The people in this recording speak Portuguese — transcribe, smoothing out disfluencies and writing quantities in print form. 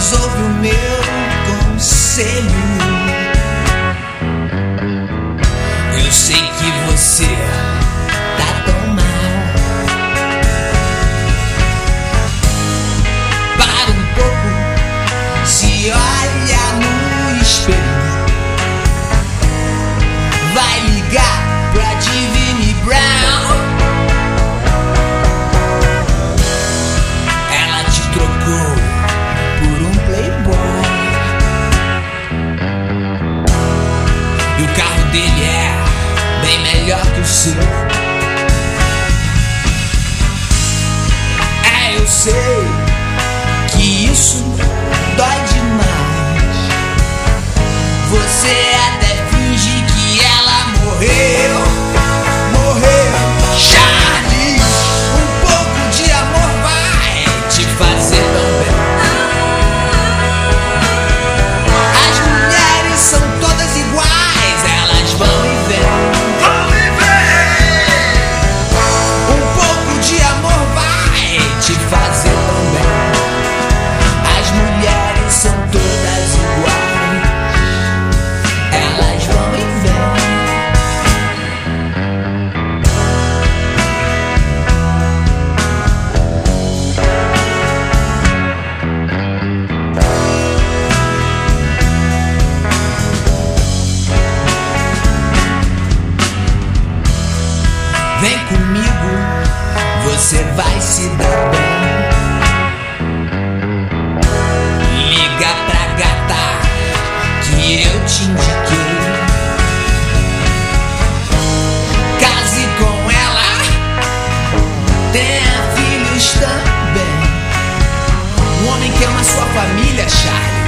menos ouve o meu conselho. Eu sei que você tá tão mal. Para um pouco, se olha no espelho. Vai ligar pra Divine Brown. Ela te trocou por um playboy. E o carro dele é bem melhor que o seu. É, eu sei que isso dói demais. Você até finge que ela morreu. Morreu. Charlie, um pouco de amor vai te fazer tão bem. As mulheres são todas iguais, elas vão e vêm. Um pouco de amor vai te fazer tão bem. As mulheres são todas iguais, elas vão e vêm. Vem comigo, você vai se dar bem. Liga pra gata que eu te indiquei. Case com ela, tenha filhos também. Um homem que ama sua família, Charlie.